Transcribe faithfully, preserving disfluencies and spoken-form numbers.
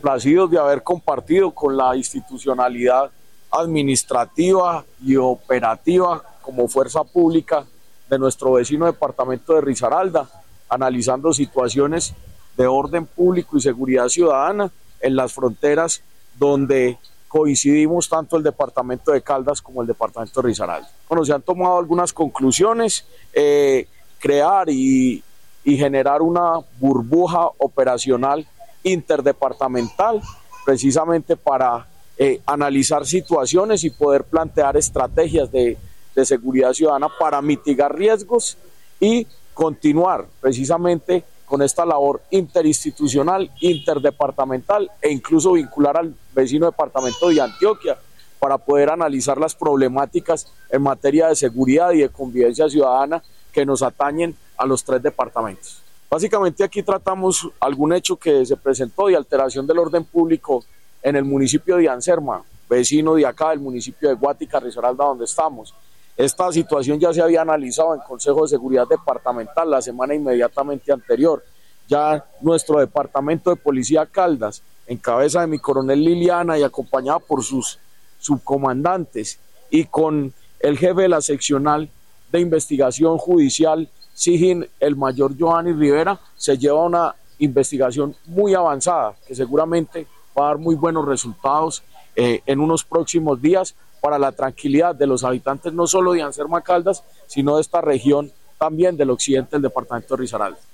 Placidos de haber compartido con la institucionalidad administrativa y operativa como fuerza pública de nuestro vecino departamento de Risaralda, analizando situaciones de orden público y seguridad ciudadana en las fronteras donde coincidimos tanto el departamento de Caldas como el departamento de Risaralda. Bueno, se han tomado algunas conclusiones, eh, crear y, y generar una burbuja operacional interdepartamental, precisamente para eh, analizar situaciones y poder plantear estrategias de, de seguridad ciudadana para mitigar riesgos y continuar precisamente con esta labor interinstitucional, interdepartamental e incluso vincular al vecino departamento de Antioquia para poder analizar las problemáticas en materia de seguridad y de convivencia ciudadana que nos atañen a los tres departamentos. Básicamente aquí tratamos algún hecho que se presentó de alteración del orden público en el municipio de Anserma, vecino de acá del municipio de Guática, Risaralda, donde estamos. Esta situación ya se había analizado en Consejo de Seguridad Departamental la semana inmediatamente anterior. Ya nuestro departamento de Policía Caldas, en cabeza de mi coronel Liliana y acompañada por sus subcomandantes y con el jefe de la seccional de investigación judicial SIGIN, el mayor Giovanni Rivera, se lleva una investigación muy avanzada que seguramente va a dar muy buenos resultados eh, en unos próximos días para la tranquilidad de los habitantes no solo de Anserma Caldas, sino de esta región también del occidente del departamento de Risaralda.